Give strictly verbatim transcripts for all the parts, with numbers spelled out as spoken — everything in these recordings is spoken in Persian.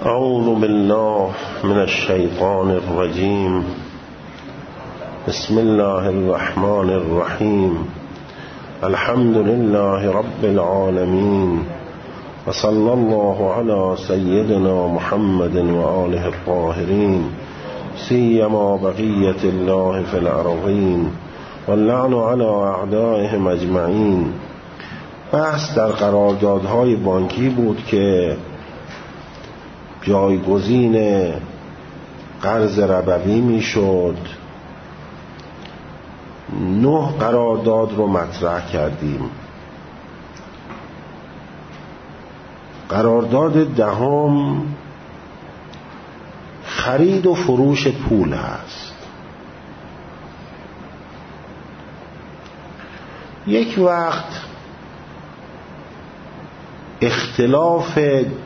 اعوذ بالله من الشیطان الرجیم. بسم الله الرحمن الرحیم. الحمد لله رب العالمین و صلی الله علی سیدنا محمد و آله الطاهرین سیما بقیة الله فی الارضین واللعن علی اعدائهم اجمعین. بحث در قراردادهای بانکی بود که جایگزین قرض ربوی میشد. نه قرارداد رو مطرح کردیم. قرارداد دهم خرید و فروش پول هست. یک وقت اختلاف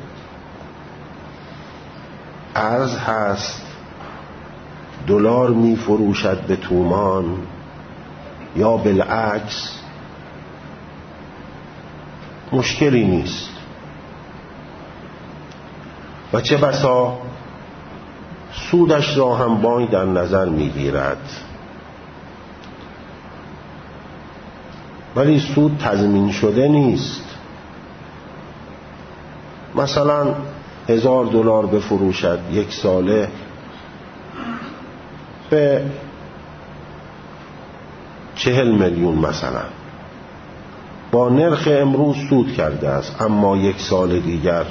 ارز هست، دلار می فروشد به تومان یا بالعکس، مشکلی نیست و چه بسا سودش را هم بانک در نظر می گیرد، ولی سود تضمین شده نیست. مثلا هزار دلار بفروشد یک ساله به چهل میلیون مثلا، با نرخ امروز سود کرده است، اما یک سال دیگر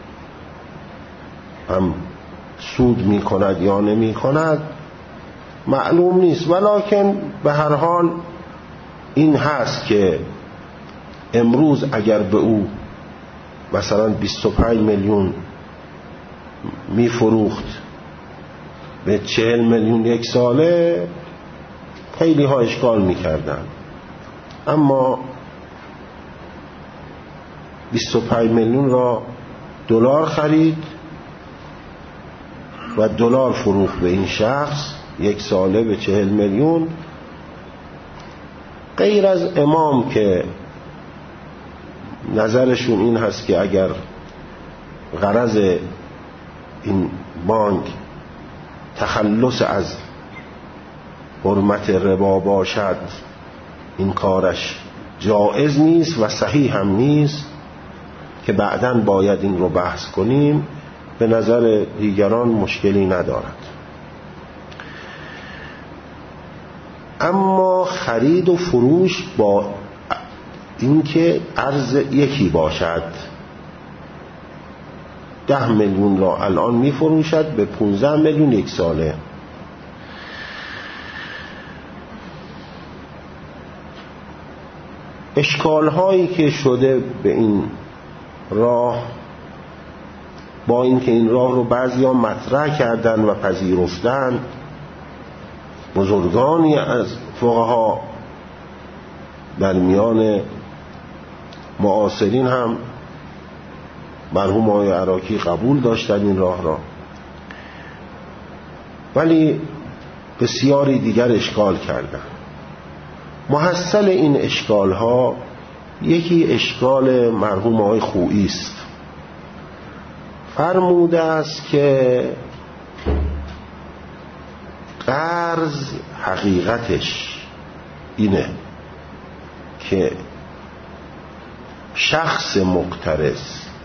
هم سود می کند یا نمی کند معلوم نیست. ولکن به هر حال این هست که امروز اگر به او مثلا بیست و پنج میلیون می فروخت به چهل میلیون یک ساله، خیلی ها اشکال می کردن. اما بیست و پنج میلیون را دلار خرید و دلار فروخت به این شخص یک ساله به چهل میلیون. غیر از امام که نظرشون این هست که اگر غرض این بانک تخلص از حرمت ربا باشد، این کارش جائز نیست و صحیح هم نیست، که بعداً باید این رو بحث کنیم. به نظر دیگران مشکلی ندارد. اما خرید و فروش با اینکه ارز یکی باشد، ده میلیون را الان می فروشد به پونزده میلیون یک ساله، اشکال هایی که شده به این راه، با اینکه این راه رو بعضیا مطرح کردن و پذیرفتن، بزرگانی از فقها در میان معاصرین هم مرحوم آقای عراقی قبول داشتن این راه را، ولی بسیاری دیگر اشکال کردن. محصل این اشکال ها یکی اشکال مرحوم آقای خویی است. فرموده است که قرض حقیقتش اینه که شخص مقترض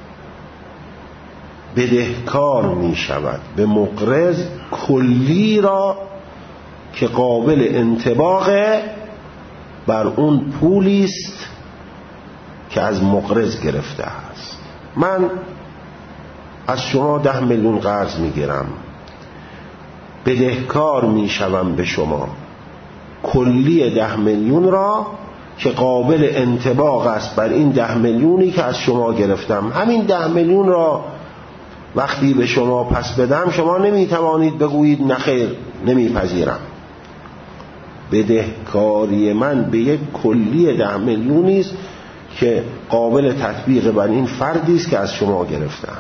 بدهکار می شود به مقرض کلی را که قابل انطباق بر اون پولی است که از مقرض گرفته است. من از شما ده میلیون قرض می گیرم، بدهکار می شوم به شما کلی ده میلیون را که قابل انطباق است بر این ده میلیونی که از شما گرفتم. همین ده میلیون را وقتی به شما پس بدم، شما نمی توانید بگویید نخیر نمیپذیرم. بدهکاری من به یک کلی ده میلیونی است که قابل تطبیق بر این فردی است که از شما گرفتم.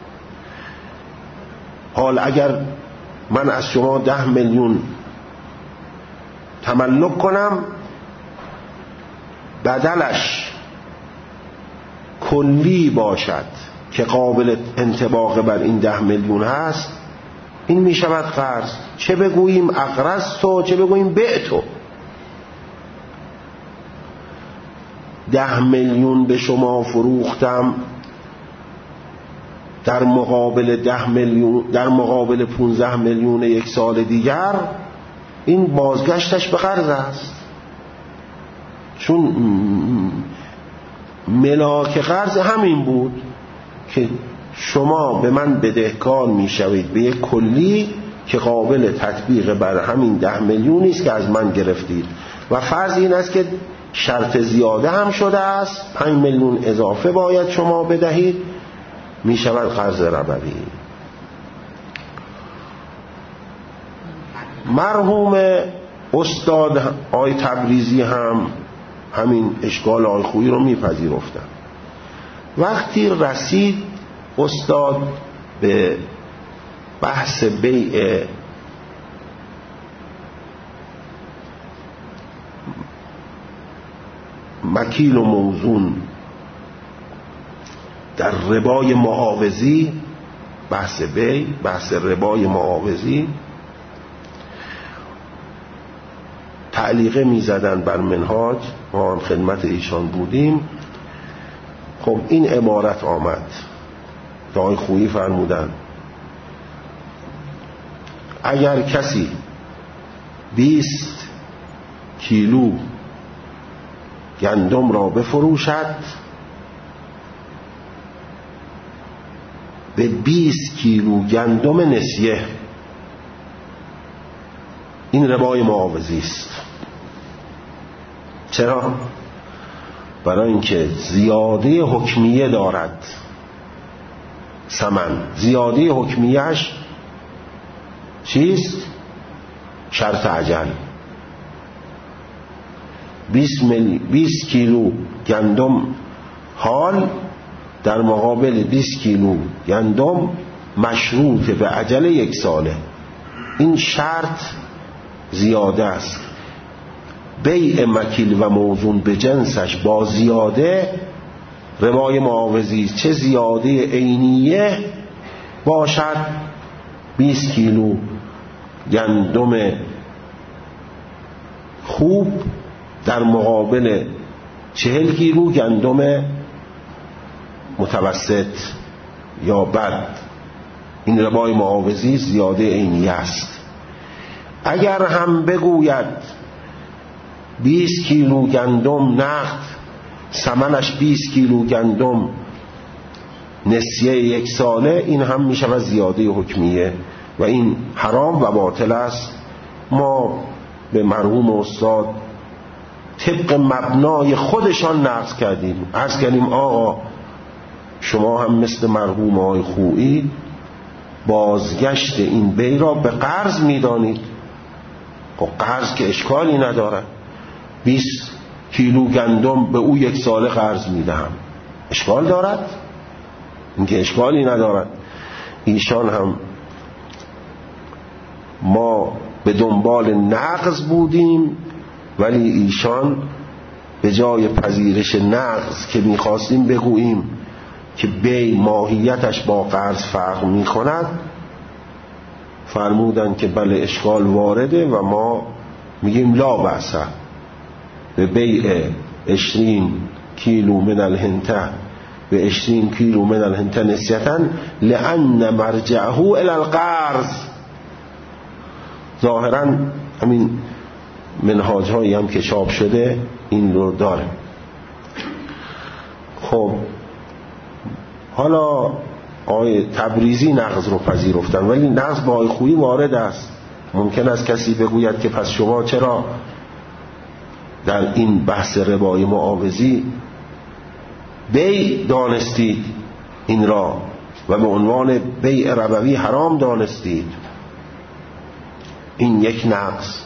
حال اگر من از شما ده میلیون تملک کنم، بدلش کلی باشد، که قابل انطباق بر این ده میلیون هست، این می شود قرض. چه بگوییم اقرضتو، چه بگوییم بعتو. ده میلیون به شما فروختم در مقابل ده میلیون، در مقابل پونزده میلیون یک سال دیگر، این بازگشتش به قرض است، چون ملاک قرض همین بود که شما به من بدهکار میشوید به یک کلی که قابل تطبیق بر همین ده میلیونی است که از من گرفتید، و فرض این است که شرط زیاده هم شده است، پنج میلیون اضافه باید شما بدهید، می شود قرض ربوی. مرحوم استاد آقای تبریزی هم همین اشکال آقای خویی رو میپذیرفتن. وقتی رسید استاد به بحث بیع مکیل و موزون در ربای معاوضی، بحث بیع، بحث ربای معاوضی، تعلیقه می زدن بر منهاج، ما هم خدمت ایشان بودیم. خب این عبارت آمد که آقای خویی فرمودن اگر کسی بیست کیلو گندم را بفروشد به بیست کیلو گندم نسیه، این ربای معاوضی است. چرا؟ برای اینکه زیاده حکمیه دارد ثمن، زیاده حکمیهش چیست؟ شرط عجل. بیست کیلو گندم حال در مقابل بیست کیلو گندم مشروط به عجل یک ساله، این شرط زیاده است. بیع مکیل و موزون به جنسش با زیاده ربای معاوضی، چه زیاده عینیه باشد، بیست کیلو گندم خوب در مقابل چهل کیلو گندم متوسط یا بد، این ربای معاوضی زیاده عینی است. اگر هم بگوید بیست کیلو گندم نقد ثمنش بیست کیلو گندم نسیه یک ساله، این هم می شود زیاده حکمیه و این حرام و باطل است. ما به مرحوم استاد طبق مبنای خودشان نقض کردیم، عرض کردیم آقا شما هم مثل مرحوم آقای خویی بازگشت این بی را به قرض می دانید. خب قرض که اشکالی نداره، بیست کیلو گندم به او یک ساله قرض می دهم، اشکال دارد؟ اینکه اشکالی ندارد. ایشان هم ما به دنبال نقض بودیم، ولی ایشان به جای پذیرش نقض که میخواستیم بگوییم که بی ماهیتش با قرض فرق میکند، فرمودن که بله اشکال وارده و ما میگیم لا بأس به بیع عشرین کیلو من الهنته به عشرین کیلو من الهنته نسیتا لأن مرجعه الى القرض. ظاهرا همین منهاج هایی هم که چاپ شده این رو داره. خب حالا آقای تبریزی نقض رو پذیرفتن، ولی نقض با آقای خویی وارد است. ممکن است کسی بگوید که پس شما چرا در این بحث ربای معاوضی بیع دانستید این را و به عنوان بیع ربوی حرام دانستید؟ این یک نقض.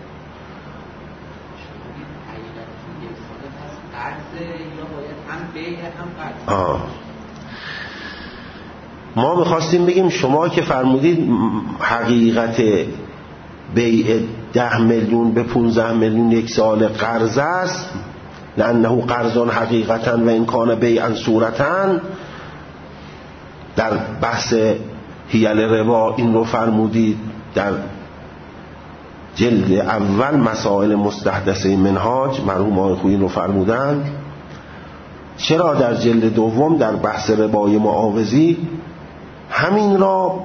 آه. ما میخواستیم بگیم شما که فرمودید حقیقت بیع ده میلیون به پونزده میلیون یک سال قرض است، لأنه قرض حقیقتا و این کان بیعا صورتا، در بحث حیل ربا این رو فرمودید، در جلد اول مسائل مستحدثه منهاج مرحوم آقای خویی رو فرمودند. چرا در جلد دوم در بحث ربای معاوضی همین را،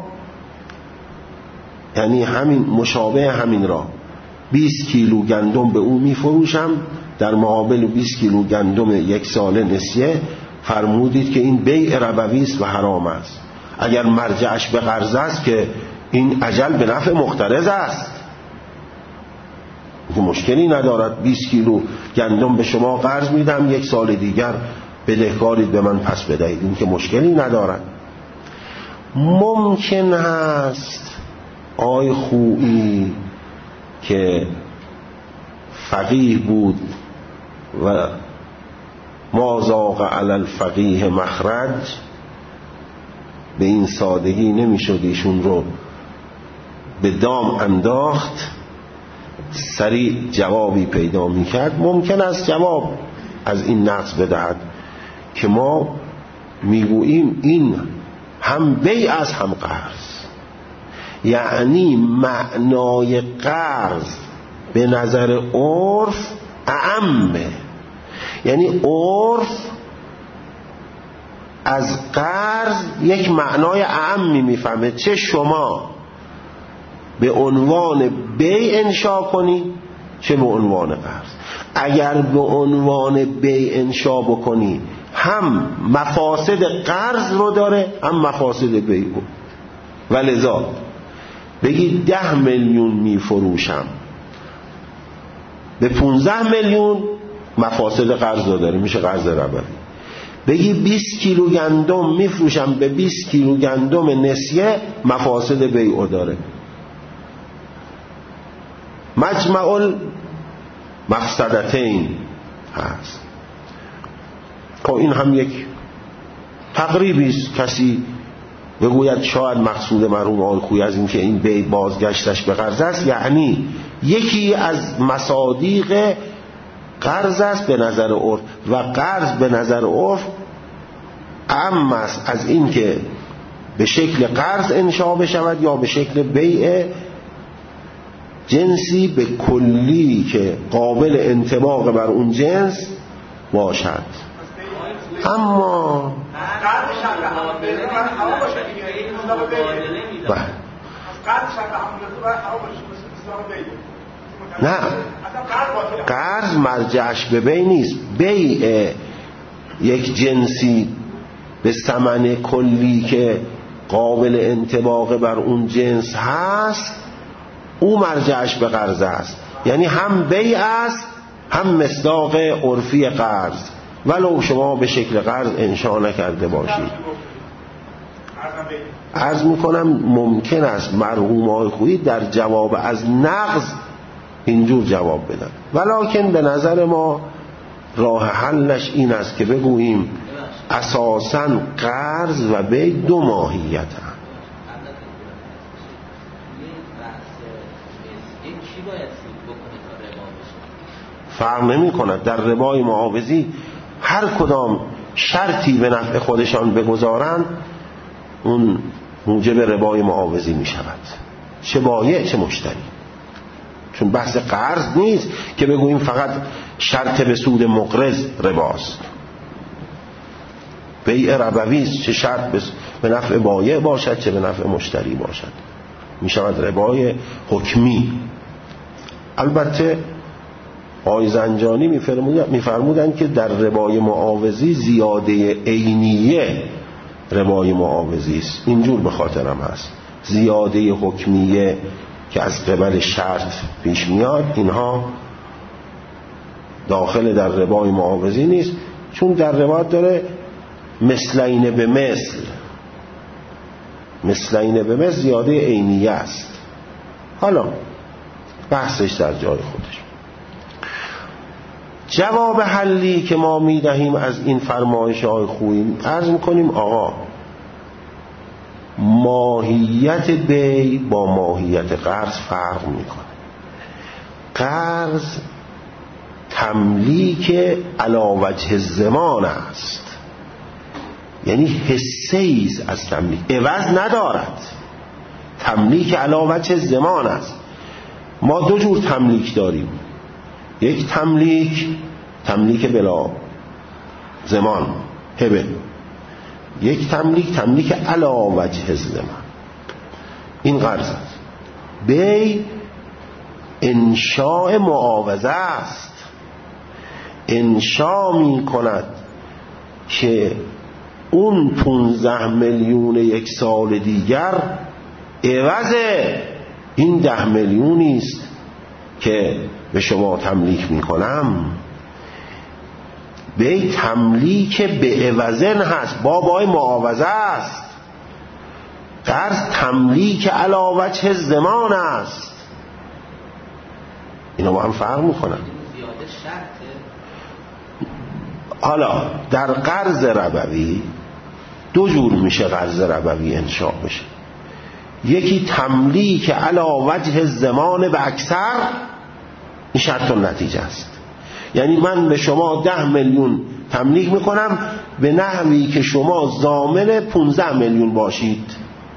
یعنی همین مشابه همین را، بیست کیلو گندم به او می فروشم در مقابل بیست کیلو گندم یک ساله نسیه، فرمودید که این بیع ربوی است و حرام است. اگر مرجعش به قرض است که این اجل به نفع مقترض است، که مشکلی ندارد. بیست کیلو گندم به شما قرض میدم، یک سال دیگر بدهکارید به من پس بدهید، این که مشکلی ندارد. ممکن هست آی خویی که فقیه بود و ما ذاق علی الفقیه مخرج، به این سادگی نمیشد ایشون رو به دام انداخت، سریع جوابی پیدا میکرد. ممکن است جواب از این نقص بدهد که ما میگوییم این هم بیع است هم قرض، یعنی معنای قرض به نظر عرف اعمه، یعنی عرف از قرض یک معنای اعمی میفهمه، چه شما به عنوان بیع انشا کنی چه به عنوان قرض. اگر به عنوان بیع انشا بکنی هم مفاسد قرض رو داره هم مفاسد بیع رو، ولذا بگی ده میلیون میفروشم به پونزده میلیون، مفاسد قرض رو داره، میشه قرض ربوی. بگی بیست کیلو گندم میفروشم به بیست کیلو گندم نسیه، مفاسد بیع داره. مجمع المفسدتین هست. خب این هم یک تقریبی است. کسی بگوید شاید مقصود مرحوم آقای خویی از این که این بیع بازگشتش به قرض است، یعنی یکی از مصادیق قرض است به نظر عرف، و قرض به نظر عرف اعم است از این که به شکل قرض انشا بشود یا به شکل بیع جنسی به کلی که قابل انطباق بر اون جنس باشد. اما نه، قرض مرجعش به بیع نیست. بیع یک جنسی به ثمن کلی که قابل انطباق بر اون جنس هست، او مرجعش به قرض است، یعنی هم بیع است هم مصداق عرفی قرض، ولو شما به شکل قرض انشا نکرده باشید. عرض میکنم ممکن است مرحوم آقای خویی در جواب از نقض اینجور جواب بدن، ولکن به نظر ما راه حلش این است که بگوییم اساساً قرض و بیع دو ماهیت هم. فرق نمی کند. در ربای معاوضی هر کدام شرطی به نفع خودشان بگذارند اون موجب ربای معاوضی می شود، چه بایع چه مشتری. چون بحث قرض نیست که بگوییم فقط شرط به سود مقرض رباست. بیع ربوی است، چه شرط به نفع بایع باشد چه به نفع مشتری باشد، می شود ربای حکمی. البته آقای زنجانی میفرمودند که در ربای معاوضی زیاده عینیه ربای معاوضی است. اینجور به خاطرم هست. زیاده حکمیه که از قبل شرط پیش میاد اینها داخل در ربای معاوضی نیست، چون در روایت داره مثلین به مثل، مثلین به مثل زیاده عینیه است. حالا بحثش در جای خودش. جواب حلی که ما میدهیم از این فرمایش آقای خویی، عرض میکنیم آقا ماهیت بیع با ماهیت قرض فرق میکنه. قرض تملیک علی وجه الضمان است، یعنی حصه ایست از تملیک، عوض ندارد. تملیک علی وجه زمان است. ما دو جور تملیک داریم، یک تملیک تملیک بلا زمان هبه، یک تملیک تملیک علی وجه زمان. این قرض است. بی انشاء معاوضه است، انشاء می کند که اون پونزده میلیون یک سال دیگر عوض این ده میلیونی است که به شما تملیک می کنم. به تملیک به عوضن هست، بابای معاوضه است. قرض تملیک علی وجه زمان است. اینا با هم فرق میکنن. حالا در قرض ربوی دو جور میشه قرض ربوی انشاء بشه. یکی تملیک علی وجه زمان به اکثر، این شرط و نتیجه است. یعنی من به شما ده میلیون تملیک میکنم به نحوی که شما ضامن پونزده میلیون باشید.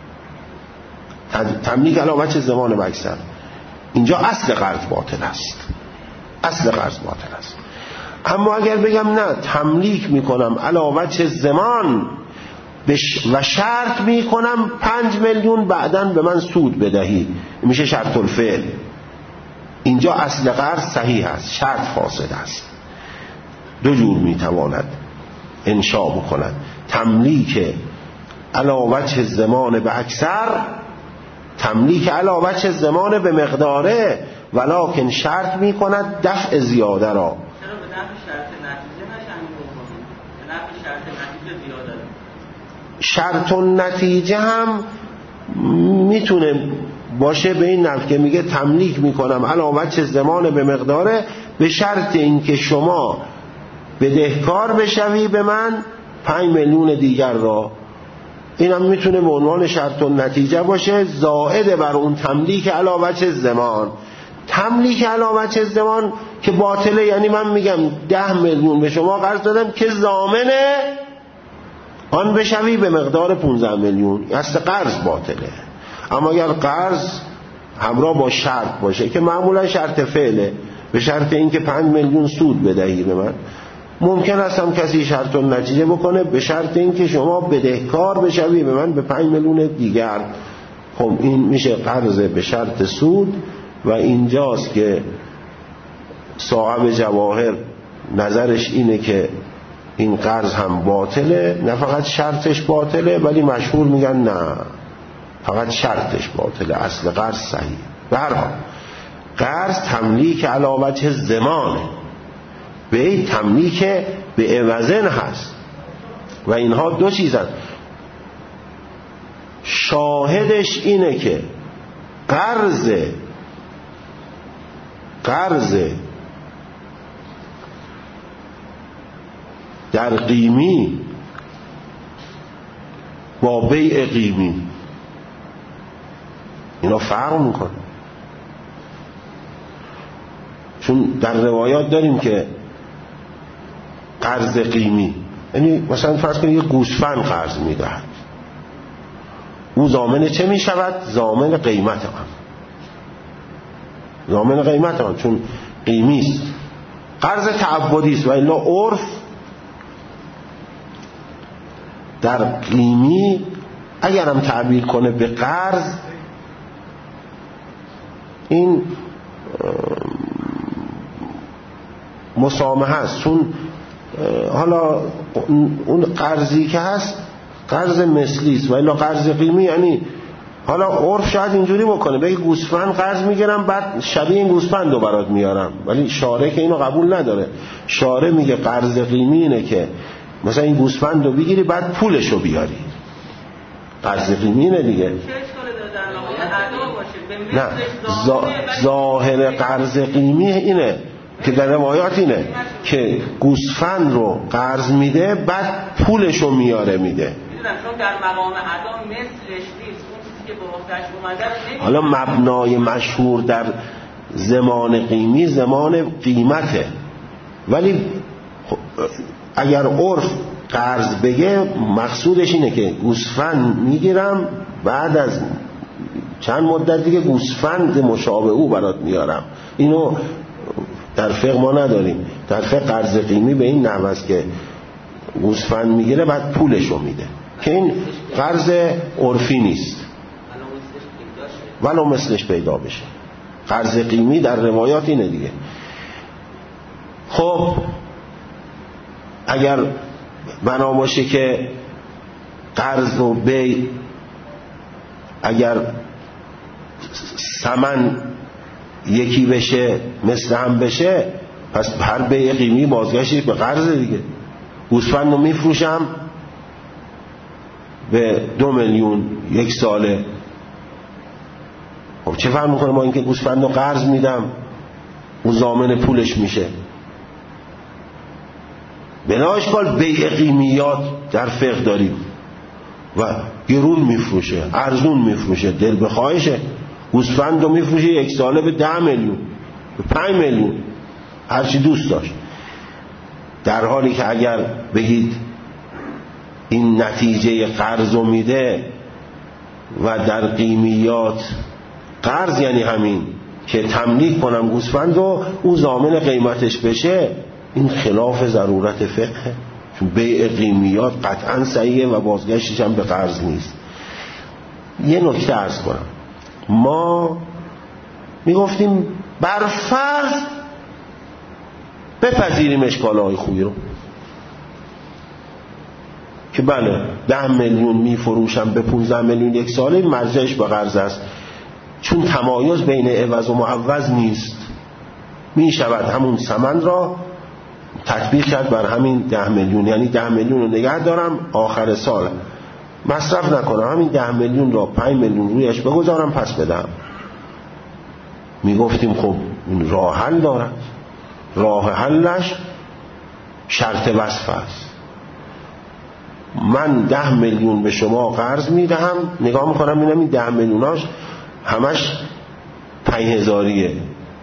تملیک علی وجه زمان به اکثر، اینجا اصل قرض باطل است، اصل قرض باطل است. اما اگر بگم نه تملیک میکنم علی وجه زمان و شرط میکنم پنج میلیون بعداً به من سود بدهی، میشه شرط الفعل. اینجا اصل قرض صحیح است، شرط فاسد است. دو جور میتواند انشاء بکند، تملیک علی وجه زمان به اکثر، تملیک علی وجه زمان به مقداره، ولکن شرط میکند دفع زیاده را. چرا به نفع شرط نتیجه نشن بکنید؟ به نفع شرط نتیجه زیاده. شرط و نتیجه هم میتونه باشه به این نفع که میگه تملیک میکنم علی وجه زمان به مقداره، به شرط اینکه شما بدهکار بشوی به من پنج میلیون دیگر را. این هم میتونه به عنوان شرط و نتیجه باشه زائد بر اون تملیک علی وجه زمان. تملیک علی وجه زمان که باطله، یعنی من میگم ده میلیون به شما قرض دادم که ضامنه آن بشوی به مقدار پونزده میلیون، اصل قرض باطله. اما اگر قرض همراه با شرط باشه که معمولا شرط فعله، به شرط اینکه پنج میلیون سود بدهی به من، ممکن است هم کسی شرط و نتیجه بکنه به شرط اینکه شما بدهکار بشوی به من به پنج میلیون دیگر. خب این میشه قرض به شرط سود. و اینجاست که صاحب جواهر نظرش اینه که این قرض هم باطله، نه فقط شرطش باطله، ولی مشهور میگن نه فقط شرطش باطله، اصل قرض صحیح. به هر حال قرض تملیک علی وجه زمانه، به این تملیک به عوضن هست. و اینها دو چیزن. شاهدش اینه که قرض قرض در قیمی با بیع قیمی اینا فرق میکنه. چون در روایات داریم که قرض قیمی، یعنی مثلا فرض کنید یه گوسفند قرض میدهد، او ضامن چه میشود؟ ضامن قیمت آن، ضامن قیمت آن، چون قیمی است. قرض تعبدی است و الا عرف در قیمی اگرم تعبیر کنه به قرض، این مسامحه است. چون حالا اون قرضی که هست قرض مثلی است و الا قرض قیمی، یعنی حالا عرف شاید اینجوری بکنه بگه گوسفند قرض میگیرم بعد شبیه این گوسفند رو برات میارم، ولی شارع که اینو قبول نداره. شارع میگه قرض قیمی اینه که مثلا این گوسفند رو بگیری بعد پولش رو بیاری. قرض قیمی اینه دیگه. نه ظاهر قرض قیمی اینه که در روایات اینه که گوسفند رو قرض میده بعد پولش رو میاره میده. چون در مقام ادا مثلش نیست، اون چیزی که به وقتش اومده. حالا مبنای مشهور در زمان قیمی زمان قیمته، ولی اگر عرف قرض بگه مقصودش اینه که گوسفند میگیرم، بعد از چند مدت دیگه گوسفند مشابه او برات میارم. اینو در فقه ما نداریم. در فقه قرض قیمی به این نحو است که گوسفند میگیره بعد پولشو میده، که این قرض عرفی نیست ولو مثلش پیدا بشه. قرض قیمی در روایات اینه دیگه. خب اگر بنا باشه که قرض و بی اگر ثمن یکی بشه مثل هم بشه، پس هر بیع قیمی بازگشتش به قرض دیگه. گوسفند رو میفروشم به دو میلیون یک ساله، خب چه فرق میکنه با اینکه گوسفند رو قرض میدم اون ضامن پولش میشه؟ بلا اشکال بیع قیمیات در فقه داریم و گرون میفروشه، ارزون میفروشه، دل بخواهشه. گوسفند رو میفروشه یک ساله به ده میلیون، به پنج میلیون، هرچی دوست داشت. در حالی که اگر بگید این نتیجه قرض رو میده و در قیمیات قرض یعنی همین که تملیک کنم گوسفند رو او ضامن قیمتش بشه، این خلاف ضرورت فقه، چون بیع قیمیات قطعا صحیحه و بازگشتش هم به قرض نیست. یه نکته عرض کنم، ما میگفتیم بر فرض بپذیریم اشکالهای خوبی رو که بله ده میلیون میفروشم به پونزده میلیون یک ساله، مرجعش به قرض است، چون تمایز بین عوض و معوض نیست، می شود همون ثمن را تطبیق کرد بر همین ده میلیون، یعنی ده میلیون رو نگه دارم آخر سال مصرف نکنم، همین ده میلیون را پنج میلیون رویش بگذارم پس بدم. می گفتیم خب این راه حل دارد، راه حلش شرط وصف است. من ده میلیون به شما قرض میدهم، نگاه میکنم ببینم این ده میلیوناش همش پنج هزاریه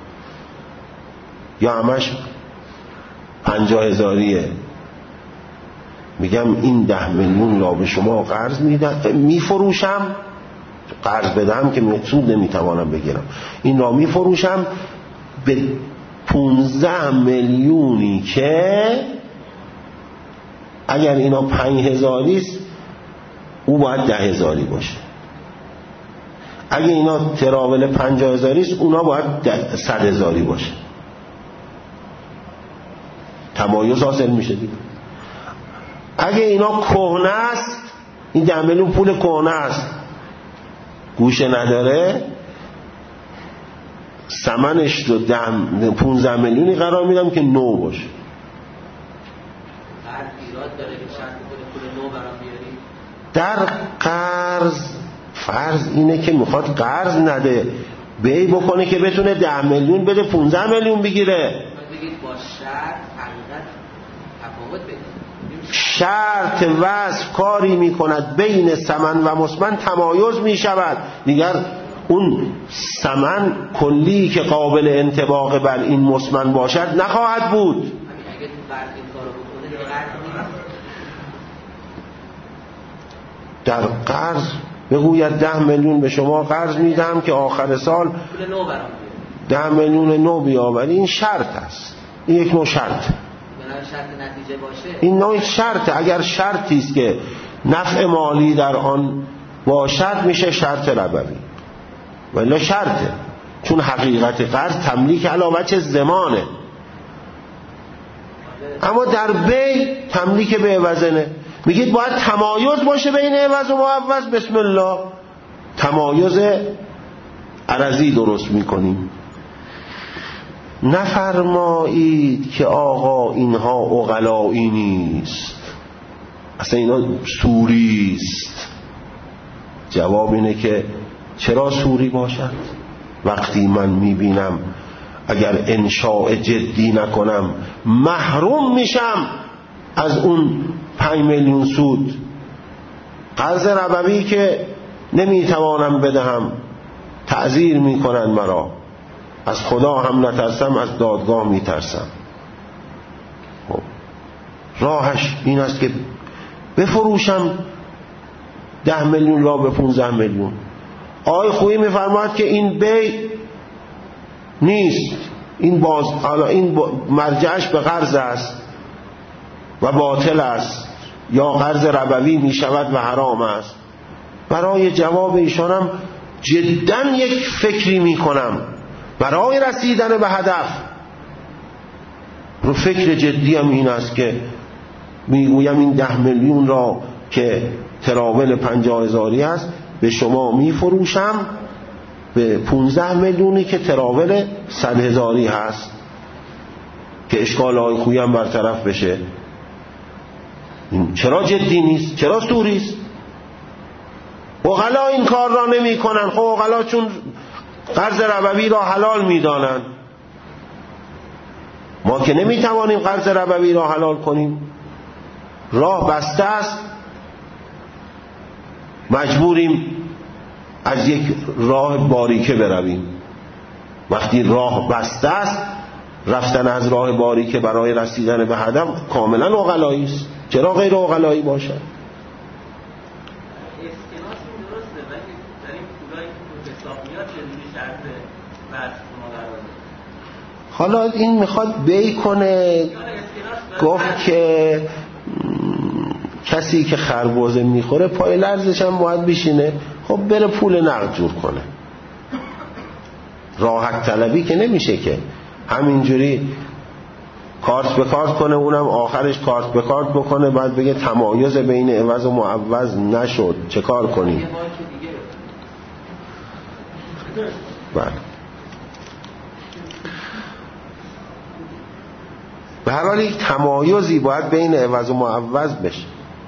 یا همش پنجاه هزاریه، میگم این ده میلیون را به شما قرض میدم، میفروشم، قرض بدم که سود نمیتوانم بگیرم، این را میفروشم به پونزده میلیونی که اگر اینا پنج هزاریست او باید ده هزاری باشه، اگه اینا تراول پنجاه هزاریست اونا باید صد هزاری باشه. تمایز حاصل میشه دیگه. اگه اینا کهنه است، این ده میلیون پول کهنه است، گوشه نداره، ثمنش رو ده پونزده میلیونی قرار میدم که نو باشه. در قرض فرض اینه که میخواد قرض نده، بی بکنه که بتونه ده میلیون بده پونزده میلیون بگیره. با شرط حقیقت تفاوت بده. شرط وصف کاری میکند بین ثمن و مسمن تمایز میشود، دیگر اون ثمن کلی که قابل انطباق بر این مسمن باشد نخواهد بود. اگه تو قرض این کارو بکنه دیگه قرض نیست. در قرض بگوید ده میلیون به شما قرض میدم که آخر سال پول نو برام ده میلیون نو بیاوری، این شرط است، این یک نوع شرط، شرط نتیجه باشه. این نوع شرط. اگر شرطی است که نفع مالی در آن باشد میشه شرط ربوی، ولی شرطه، چون حقیقت قرض تملیک علاوه چه زمانه، اما در بی تملیک به عوضنه. میگید باید تمایز باشه بین عوض و معوض، بسم الله تمایز عرضی درست میکنیم. نفرمایید که آقا اینها عقلایی نیست، اصلا اینا سوری است. جواب اینه که چرا سوری باشد؟ وقتی من میبینم اگر انشاء جدی نکنم محروم میشم از اون پنج میلیون سود. قرض ربوی که نمیتوانم بدهم، تعذیر میکنن مرا، از خدا هم نترسم، از دادگاه میترسم. خب راهش این است که بفروشم ده میلیون را به پونزده میلیون. آقای خویی میفرماید که این بی نیست، این باز حالا این مرجعش به قرض است و باطل است یا قرض ربوی می شود و حرام است. برای جواب ایشانم جدا یک فکری می کنم برای رسیدن به هدف. رو فکر جدی هم این است که میگویم این ده میلیون را که تراول پنجاه هزاری است به شما می فروشم به پونزده میلیونی که تراول صد هزاری هست که اشکال های خویی هم برطرف بشه. چرا جدی نیست؟ چرا سوری است؟ عقلا این کار را نمی کنن. خب عقلا چون قرض ربوی را حلال می دانن، ما که نمی توانیم قرض ربوی را حلال کنیم. راه بسته است، مجبوریم از یک راه باریکه برویم. وقتی راه بسته است، رفتن از راه باریکه برای رسیدن به هدف کاملا عقلایی است. چرا غیر عقلایی باشد؟ اسکناس درسته ولی در این پولایی که حسابیات بدون شرط بحث ما قرار داره. حالا این میخواد بی کنه، گفت که کسی که خربزه میخوره پای لرزش هم باید بشینه. خب بره پول نقد جور کنه. راحت طلبی که نمیشه که همینجوری کارت به کارت کنه، اونم آخرش کارت به کارت بکنه بعد بگه تمایز بین عوض و معوض نشد، چه کار کنیم؟ بله. به هر حال یک تمایزی باید بین عوض و معوض بشه.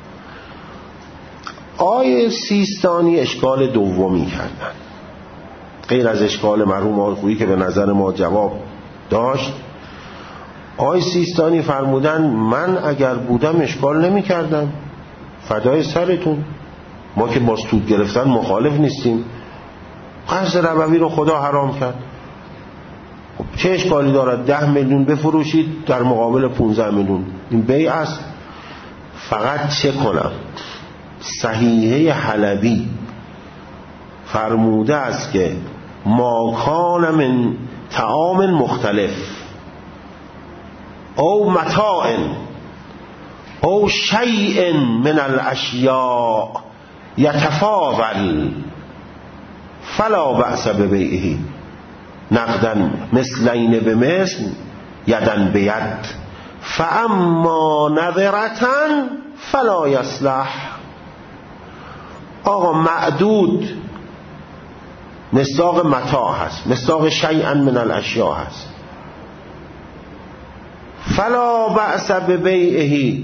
آیه سیستانی اشکال دومی کردن غیر از اشکال مرحوم آقای خویی که به نظر ما جواب داشت. آقای سیستانی فرمودن من اگر بودم اشکال نمی کردم، فدای سرتون، ما که با سود گرفتن مخالف نیستیم، قرض ربوی رو خدا حرام کرد، خب چه اشکالی دارد ده میلیون بفروشید در مقابل پونزده میلیون، این بیع است. فقط چه کنم؟ صحیحه حلبی فرموده است که ما کان من طعام مختلف او متاع او شیء من الاشیاء یتفاول فلا بأس ببیعه نقدا مثلین بمثل یدن بید فاما نظرة فلا یصلح. آقا معدود مصداق متاع هست، مصداق شیئا من الاشیاء هست. فلا بأس ببیعه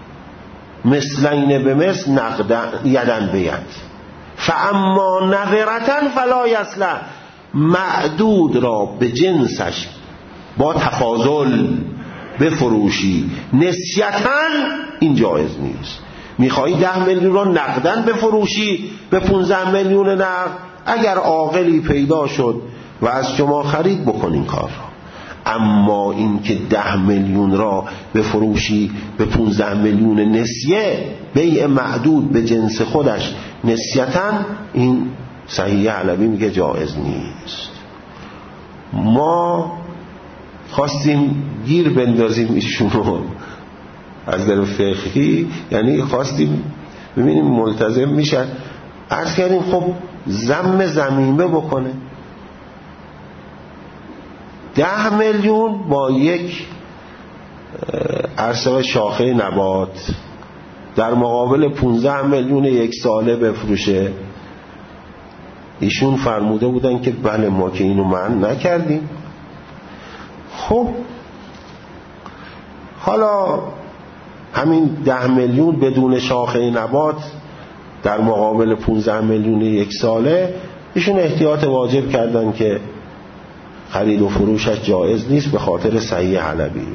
مثلین بمثل نقدن یدن بید فاما نظرة فلا یصلح. معدود را به جنسش با تفاضل بفروشی نسیتاً، این جایز نیست. میخوایی ده میلیون را نقدن بفروشی به پونزده میلیون نقد، اگر عاقلی پیدا شد و از شما خرید بکن این کار را. اما این که ده میلیون را بفروشی به پونزده میلیون نسیه، بیع معدود به جنس خودش نسیتاً، این صحیح علوی میگه جایز نیست. ما خواستیم گیر بندازیم ایشونو از در فقهی، یعنی خواستیم ببینیم ملتزم میشن. عرض کردیم خب ضم ضمیمه بکنه. ده میلیون با یک عرصه شاخه نبات در مقابل پونزده میلیون یک ساله بفروشه. ایشون فرموده بودن که بله ما که اینو منع نکردیم. خب حالا همین ده میلیون بدون شاخه نبات در مقابل پونزده میلیون یک ساله، ایشون احتیاط واجب کردن که خرید و فروشش جایز نیست به خاطر صحیح حلبی.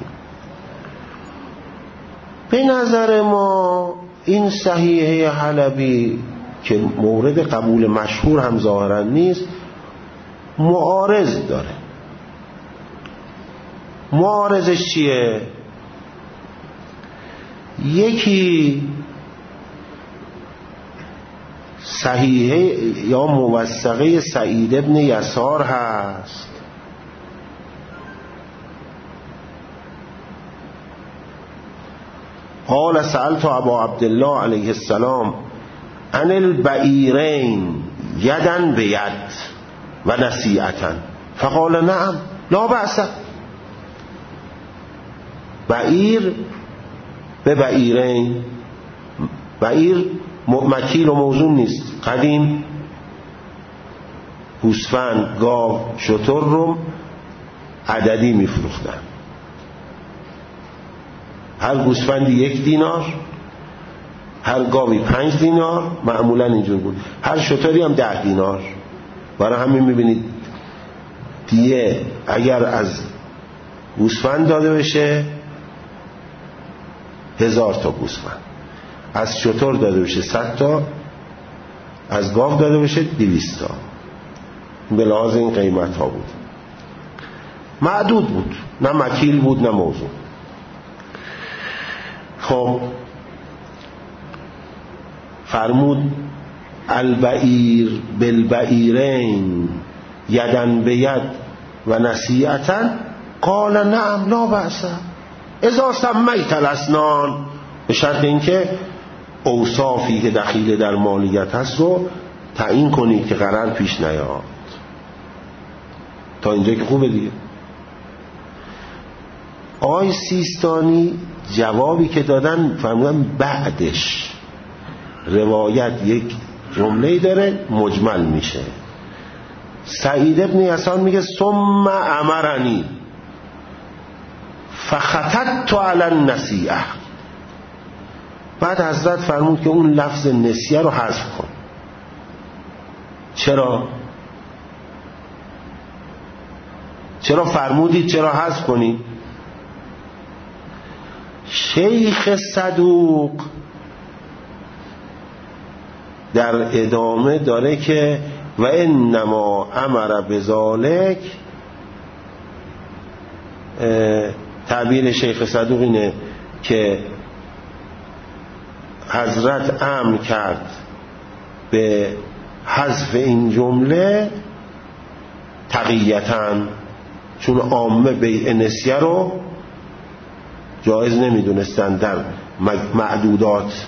به نظر ما این صحیح حلبی که مورد قبول مشهور هم ظاهرا نیست، معارض داره. معارضش چیه؟ یکی صحیحه یا موثقه سعید ابن یسار هست. قال سألت ابا عبدالله علیه السلام عن البعیرین یدن به ید و نصیعتن فقال نعم لا بأس. بعیر به بعیرین، بعیر مکیل و موزون نیست. قدیم گوسفند، گاو، شتر رو عددی میفروختن. هر گوسفندی یک دینار، هر گاوی پنج دینار، معمولا اینجور بود. هر شتری هم ده دینار. برای همین میبینید دیه اگر از گوسفند داده بشه هزار تا گوسفند، از شتر داده بشه صد تا، از گاو داده بشه دویست تا. به لحاظ این قیمت ها بود. معدود بود، نه مکیل بود نه موضوع. خب فرمود البعیر بالبعیرین یدن به ید و نصیعتن قال نعم لا بأس اذا سمیت الاسنان، به شرط اینکه اوصافی که دخیل در مالیت هست رو تعیین کنید که قرار پیش نیاد. تا اینجا که خوبه دیگه. آقای سیستانی جوابی که دادن فرمودن بعدش روایت یک جمله داره مجمل میشه. سعید ابن یسار میگه ثم امرنی فخطبت علی النسیئه، بعد حضرت فرمود که اون لفظ نسیه رو حذف کن. چرا؟ چرا فرمودید چرا حذف کنید؟ شیخ صدوق در ادامه داره که و انما امر بذالک، تعبیر شیخ صدوق اینه که حضرت امر کرد به حذف این جمله تقییتاً، چون عامه بیع نسیه رو جایز نمیدونستن. در معدودات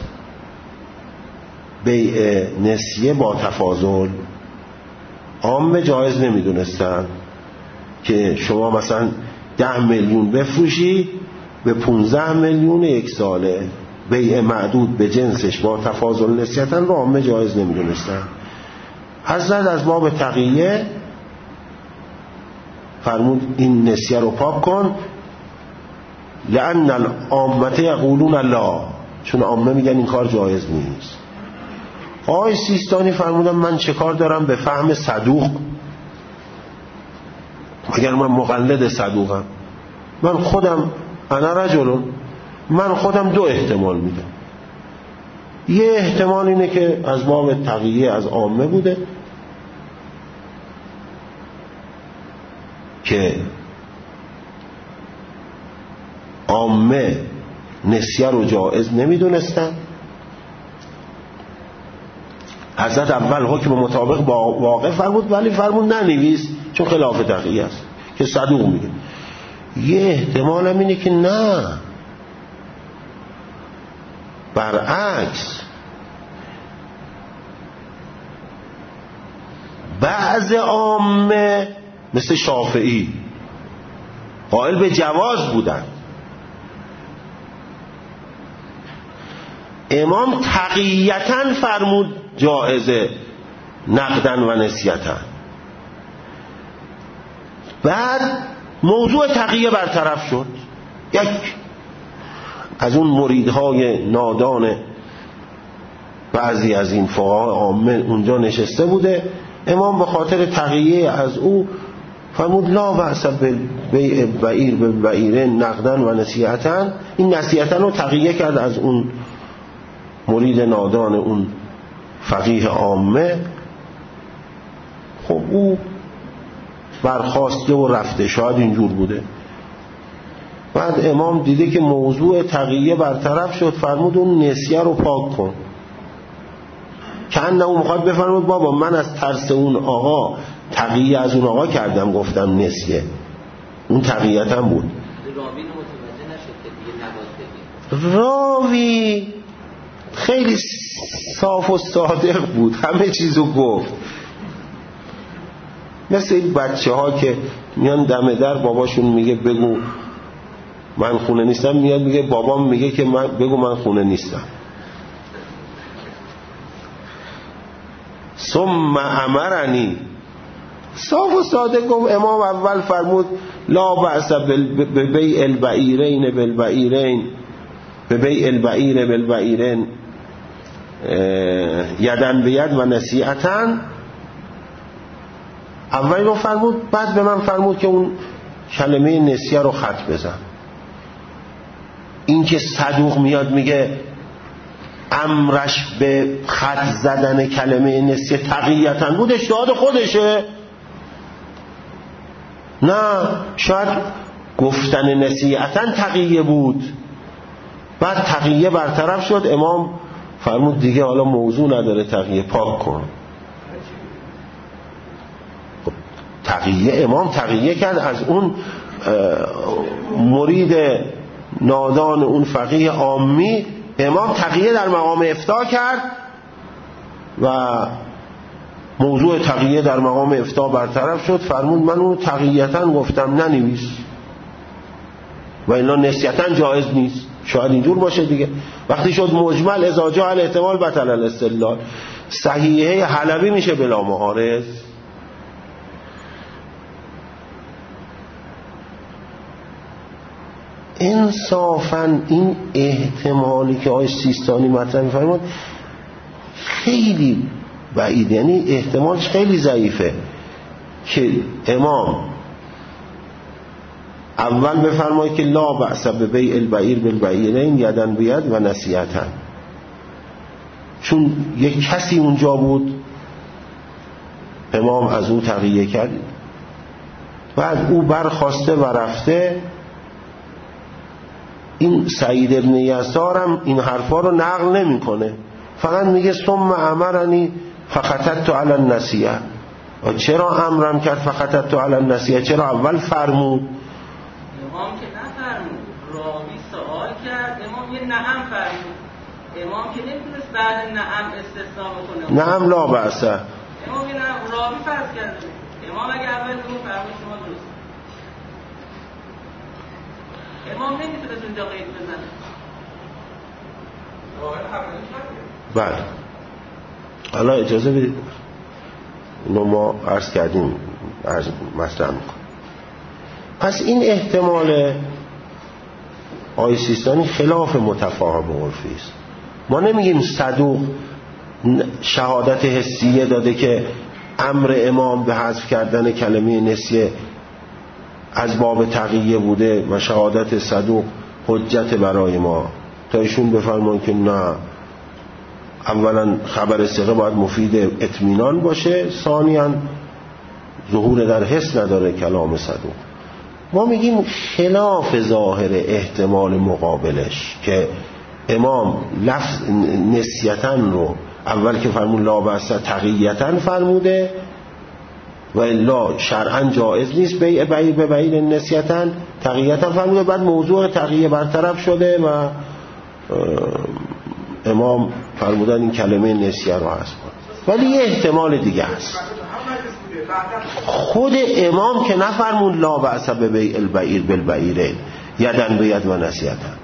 بیع نسیه با تفاضل عامه جایز نمیدونستن که شما مثلا ده میلیون بفروشی به پونزده میلیون یک ساله. بیع معدود به جنسش با تفاضل نسیتن رو عامه جایز نمیدونستن. حضرت از باب تقیه فرمود این نسیه رو پاک کن، لأن العامه یقولون لا، چون عامه میگن این کار جایز نیست. آقای سیستانی فرمودن من چه کار دارم به فهم صدوق، مگر من مقلد صدوقم؟ من خودم انا رجلون، من خودم دو احتمال میدم. یه احتمال اینه که از باب تقیه از عامه بوده که عامه نسیه رو جایز نمیدونستن. حضرت اول حکم مطابق با واقع فرمود، ولی فرمود ننویس چون خلاف تقیه است که صدوق میگه. یه احتمال هم اینه که نه، برعکس بعض عامه مثل شافعی قائل به جواز بودن. امام تقییتاً فرمود جائزه نقدن و نسیتاً. بعد موضوع تقیه برطرف شد. یک از اون مریدهای نادان بعضی از این فقها عامه اونجا نشسته بوده، امام به خاطر تقیه از او فرمود لا بأس بیع بعیر به بعیرین نقدن و نصیحتن. این نصیحتن رو تقیه کرد از اون مرید نادان اون فقیه عامه. خب او برخاسته و رفته، شاید اینجور بوده. بعد امام دیده که موضوع تقیه برطرف شد، فرمود اون نسیه رو پاک کن. که کأنه میخواد بفرمود بابا من از ترس اون آقا تقیه از اون آقا کردم گفتم نسیه، اون تقییتم بود. راوی خیلی صاف و صادق بود، همه چیزو گفت. مثل این بچه ها که میان دم در باباشون میگه بگو من خونه نیستم، میاد میگه بابام میگه که من بگو من خونه نیستم. ثم امرنی، صاف و صادق گفت. امام اول فرمود لا بأس ببیع البعیرین بالبعیرین، ببیع البعیر بالبعیرین یدن بید و نصیحتن. اول رو فرمود، بعد به من فرمود که اون کلمه نسیه رو خط بزن. این که صدوق میاد میگه امرش به خط زدن کلمه نسیه تقییتن بود، اجتهاد خودشه. نه، شاید گفتن نصیحتن تقیه بود، بعد تقیه برطرف شد. امام فرمود دیگه حالا موضوع نداره تقیه، پاک کن. تقیه امام تقیه کرد از اون مرید نادان اون فقیه عامی. امام تقیه در مقام افتاء کرد و موضوع تقیه در مقام افتاء برطرف شد. فرمود من اون تقییتن گفتم ننویس، و اینا نسیتن جایز نیست. شاید اینجور باشه دیگه. وقتی شد مجمل اذا جاء الاحتمال بطل الاستدلال، صحیحه حلبی میشه بلا معارض. انصافاً این احتمالی که آقای سیستانی مطرح می‌فرمود خیلی بعید، یعنی احتمالش خیلی ضعیفه که امام اول بفرماید که لا بأس ببیع البعیر بالبعیرین یدن بید و نصیحتن، چون یک کسی اونجا بود امام از او تقیه کرد، بعد او برخواسته و رفته. این سعید ابن یسار هم این حرفا رو نقل نمیکنه، فقط میگه ثم امرنی فخطبت علی النسیه. چرا امرم کرد فخطبت علی النسیه؟ چرا اول فرمود؟ امام که نفرمود، راوی سوال کرد، امام یه نعم فرمود. امام که نمیتونست بعد نعم استثناء کنه. نعم لا بأس. امام یه نعم راوی فرض کرد. امام اگه اول اون فرمود شما درست. امام نمیتونست اونجا قید بزنه. بله. حالا اجازه بدید اینو ما عرض کردیم، عرض مطرح میکنم. پس این احتمال آقای سیستانی خلاف متفاهم عرفی است. ما نمیگیم صدوق شهادت حسیه داده که امر امام به حذف کردن کلمه نسیه از باب تقیه بوده و شهادت صدوق حجت برای ما، تا ایشون بفرمان که نه، اولا خبر ثقه باید مفید اطمینان باشه، ثانیاً ظهور در حس نداره کلام صدوق. ما میگیم خلاف ظاهر احتمال مقابلش که امام لفظ نسیتن رو اول که فرمود لا بأس تقییتن فرموده و الا شرعا جائز نیست بیع بعیر به بعیر نسیتن، تقییتن فرموده، بعد موضوع تقییه برطرف شده و امام فرمودن این کلمه نسیه رو حذف کن. ولی یه احتمال دیگه هست، خود امام که نفرمون لا بأس ببیع البعیر بالبعیرین یدن بید و نصیحتن،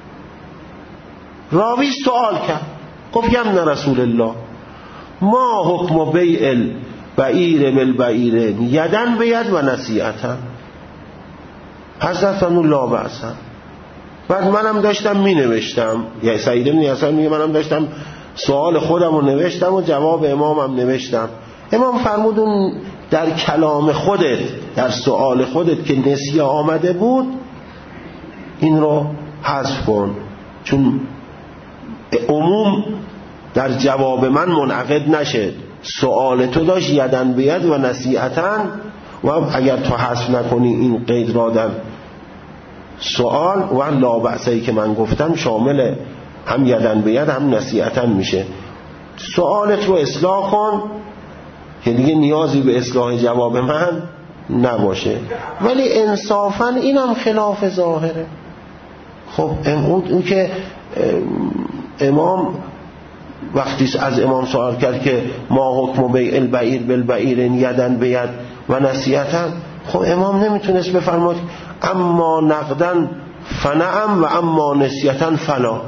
راوی سوال کرد گفت یم رسول الله ما حکم بیع البعیر بالبعیرین یدن بید و نصیحتن؟ حضرت فرمود لا بأس. بعد منم داشتم می نوشتم، یعنی سعید بن یسار میگه منم داشتم سوال خودم رو نوشتم و جواب امامم نوشتم. امام فرمودون در کلام خودت، در سوال خودت که نسیه آمده بود این رو حذف کن، چون عموم در جواب من منعقد نشد. سوال تو داشت یدن بید و نصیحتن، و اگر تو حذف نکنی این قید را در سوال و لا بأسایی که من گفتم شامل هم یدن بید هم نصیحتن میشه. سوالت رو اصلاح کن که دیگه نیازی به اصلاح جواب من نباشه. ولی انصافا اینم خلاف ظاهره. خب اون که امام وقتی از امام سوال کرد که ما حکم بیع البعیر بالبعیر یدن بید و نصیحتن، خب امام نمیتونست بفرماد اما نقدن فنعم و اما نصیحتن فلا.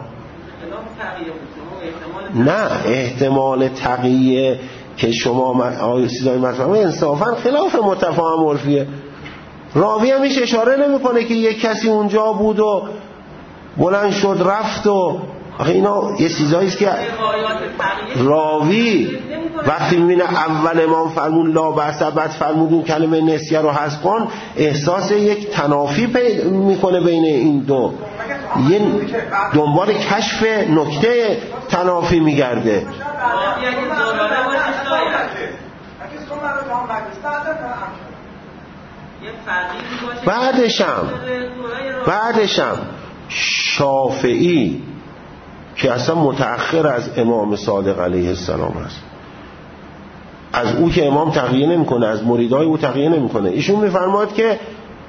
نه، احتمال تقیه که شما سیزای مطمئن انصافا خلاف متفاهم عرفیه. راوی هم ایش اشاره نمیکنه که یک کسی اونجا بود و بلند شد رفت و آخه اینا یه چیزاییست که راوی وقتی میبینه اول امام فرمون لا بأس بعد فرمودون کلمه نسیه رو حذف کن، احساس یک تنافی میکنه بین این دو، یه دنبال کشف نکته تنافی میگرده. بعدشم بعدشم شافعی که اصلا متأخر از امام صادق علیه السلام است، از او که امام تقیه نمیکنه، از مریدای او تقیه نمیکنه، ایشون میفرماد که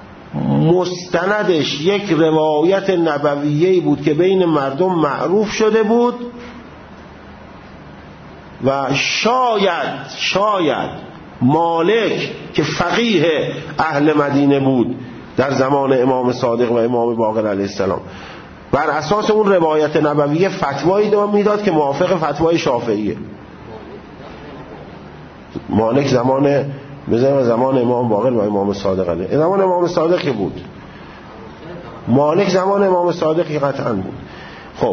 مستندش یک روایت نبویه‌ای بود که بین مردم معروف شده بود و شاید شاید مالک که فقیه اهل مدینه بود در زمان امام صادق و امام باقر علیه السلام بر اساس اون روایت نبویه فتوایی میداد که موافق فتوای شافعیه. مالک زمان بزنم زمان امام باقر و امام صادق علیه زمان امام صادقی بود، مالک زمان امام صادقی قطعا بود. خب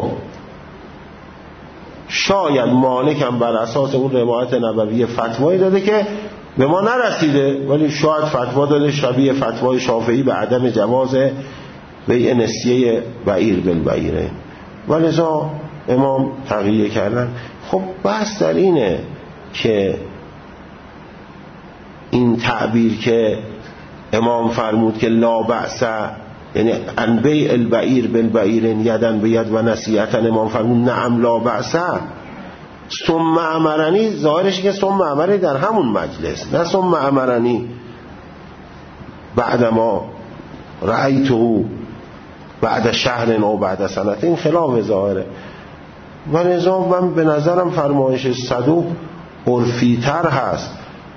شاید مالک هم بر اساس اون روایت نبویه فتوایی داده که به ما نرسیده، ولی شاید فتوا داده شبیه فتوای شافعی به عدم جواز بیع نسیه بعیر بالبعیره، ولذا امام تغییر کردن. خب بحث در اینه که این تعبیر که امام فرمود که لا بأس، یعنی ان بیع البعیر بالبعیر یدن بید و نصیحتن، امام فرمود نعم لا بأس، ثم امرنی ظاهرش که ثم امرنی در همون مجلس، نه ثم امرنی بعدما رأیته بعد شهر او بعد سنت، این خلاف ظاهره. و نظام من به نظرم فرمایش صدوق عرفی تر هست.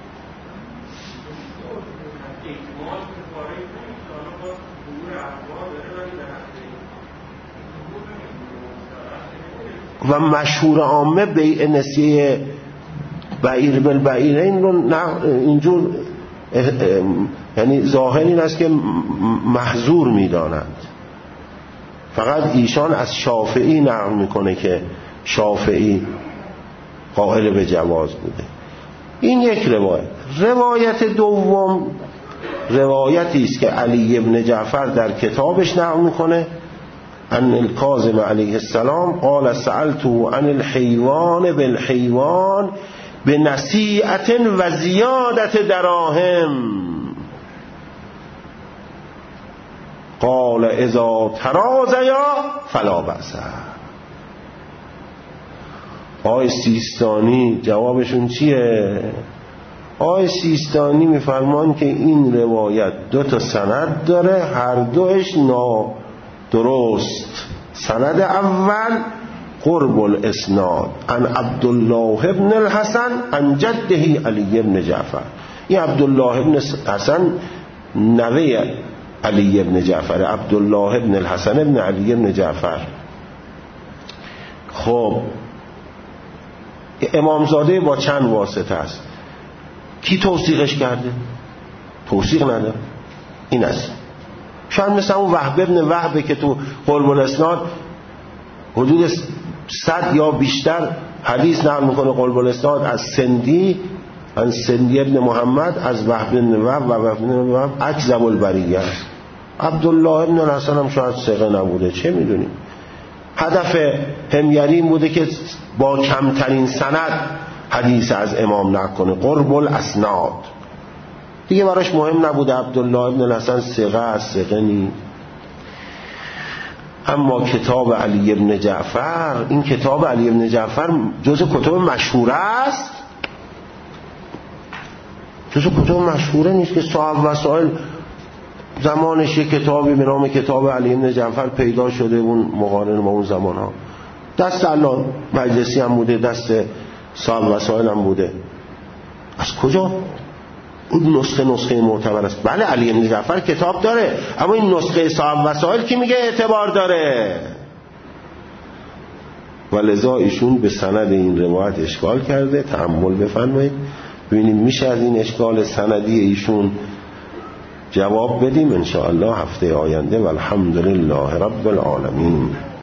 و مشهور عامه بیع نسیه بعیر بالبعیر این رو اینجور یعنی ظاهر این است که محظور میدانند. فقط ایشان از شافعی نقل میکنه که شافعی قائل به جواز بوده. این یک روایت. روایت دوم روایتی است که علی ابن جعفر در کتابش نقل میکنه ان الکاظم علیه السلام قال سألته عن الحیوان بالحیوان بنصیحت و زیادت دراهم قال اذا تراضیا فلا بأس. آقای سیستانی جوابشون چیه؟ آقای سیستانی میفرمان که این روایت دو تا سند داره، هر دوش نادرست. سند اول قرب الاسناد عن عبدالله ابن الحسن عن جده علی ابن جعفر. این عبدالله ابن حسن نوه علی ابن جعفر، عبدالله ابن الحسن ابن علی ابن جعفر. خب امامزاده با چند واسطه است. کی توثیقش کرده؟ توثیق نداره. این است. شاید مثل اون وهب ابن وهب که تو قرب الاسناد حدود صد یا بیشتر حدیث نقل میکنه قرب الاسناد از سندی، از سندی ابن محمد، از وهب ابن وهب و وهب ابن وهب اکذب البریه است. عبدالله ابن الحسن هم شاید ثقه نبوده، چه میدونیم. هدف همیری این بوده که با کمترین سند حدیث از امام نقل کنه، قرب الاسناد. دیگه براش مهم نبوده عبدالله ابن الحسن ثقه است ثقه نیست. اما کتاب علی ابن جعفر، این کتاب علی ابن جعفر جز کتب مشهوره است، جز کتب مشهوره نیست که صاحب وسائل زمانش یک کتابی به نام کتاب علی ابن جعفر پیدا شده، اون مقارن با اون زمان ها، دست الله مجلسی هم بوده، دست صاحب وسائل هم بوده. از کجا اون نسخه نسخه معتبر است؟ بله علی ابن جعفر کتاب داره، اما این نسخه صاحب وسائل کی میگه اعتبار داره؟ و لذا ایشون به سند این روایت اشکال کرده. تأمل بفرمایید ببینیم میشه از این اشکال سندی ایشون جواب بدیم ان شاء الله هفته آینده. والحمدلله رب العالمین.